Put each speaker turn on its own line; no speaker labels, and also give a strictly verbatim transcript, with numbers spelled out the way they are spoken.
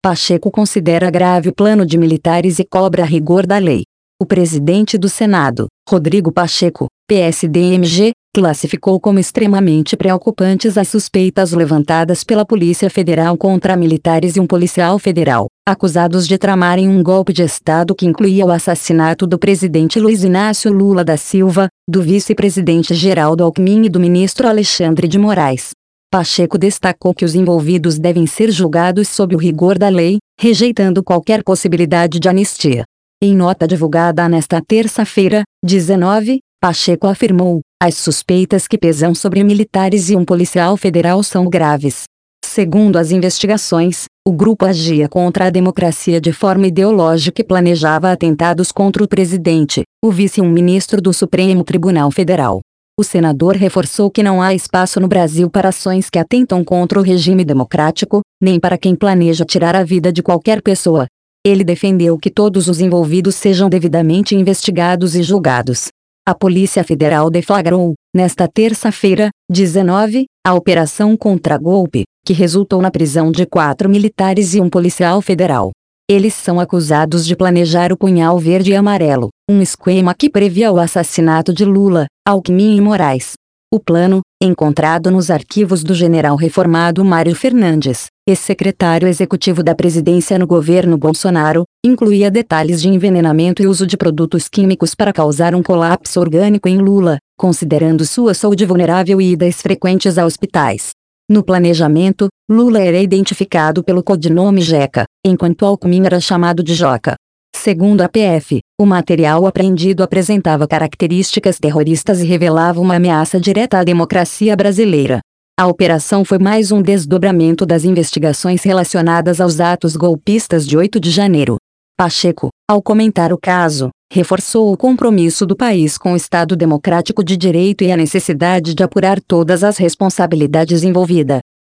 Pacheco considera grave o plano de militares e cobra rigor da lei. O presidente do Senado, Rodrigo Pacheco, P S D M G, classificou como extremamente preocupantes as suspeitas levantadas pela Polícia Federal contra militares e um policial federal, acusados de tramarem um golpe de Estado que incluía o assassinato do presidente Luiz Inácio Lula da Silva, do vice-presidente Geraldo Alckmin e do ministro Alexandre de Moraes. Pacheco destacou que os envolvidos devem ser julgados sob o rigor da lei, rejeitando qualquer possibilidade de anistia. Em nota divulgada nesta terça-feira, dezenove, Pacheco afirmou: as suspeitas que pesam sobre militares e um policial federal são graves. Segundo as investigações, o grupo agia contra a democracia de forma ideológica e planejava atentados contra o presidente, o vice e um ministro do Supremo Tribunal Federal. O senador reforçou que não há espaço no Brasil para ações que atentam contra o regime democrático, nem para quem planeja tirar a vida de qualquer pessoa. Ele defendeu que todos os envolvidos sejam devidamente investigados e julgados. A Polícia Federal deflagrou, nesta terça-feira, dezenove, a Operação Contra-Golpe, que resultou na prisão de quatro militares e um policial federal. Eles são acusados de planejar o Punhal Verde e Amarelo, um esquema que previa o assassinato de Lula, Alckmin e Moraes. O plano, encontrado nos arquivos do general reformado Mário Fernandes, ex-secretário executivo da presidência no governo Bolsonaro, incluía detalhes de envenenamento e uso de produtos químicos para causar um colapso orgânico em Lula, considerando sua saúde vulnerável e idas frequentes a hospitais. No planejamento, Lula era identificado pelo codinome Jeca, enquanto Alckmin era chamado de Joca. Segundo a P F, o material apreendido apresentava características terroristas e revelava uma ameaça direta à democracia brasileira. A operação foi mais um desdobramento das investigações relacionadas aos atos golpistas de oito de janeiro. Pacheco, ao comentar o caso, reforçou o compromisso do país com o Estado democrático de direito e a necessidade de apurar todas as responsabilidades envolvidas.